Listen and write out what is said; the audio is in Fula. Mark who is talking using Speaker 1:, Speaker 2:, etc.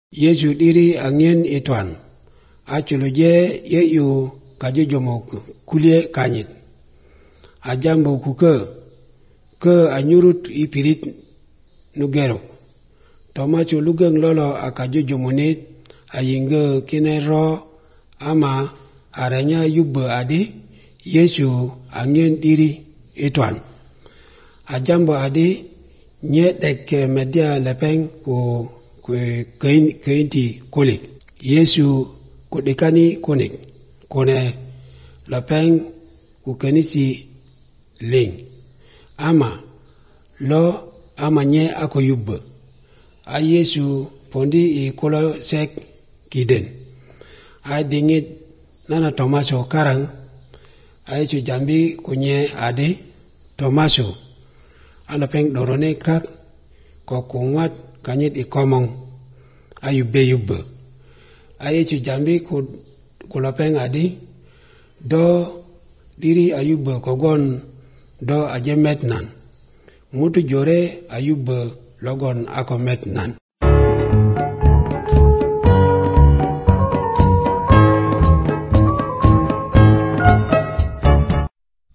Speaker 1: Yesu diri angin ituan. Achuluje yeyu kajujomo kulie kanyit. Ajambo ke anyurut ipirit nugero. Tomacho lugeng lolo akajujomonit ayinge kinero ama aranya yubbe adi Yesu angin diri ituan. Ajambo adi nyetek media lepeng ku keinti kulit. Yesu kudikani kunik. Kone lepeng ku kenisi ling. Ama lo amanye ako yubbe. A Yesu pondi I kolo sek kiden. A dingit nana Tomaso karang. A Yesu jambi kunye adi Tomaso. A lepeng dorone kak ko kungwat kanyit ikomong ayubbe yubbe. A Yesu jambi ku lepeng adi do diri ayubbe kogon do aje metnan. Mutu jore ayubbe logon ako metnan.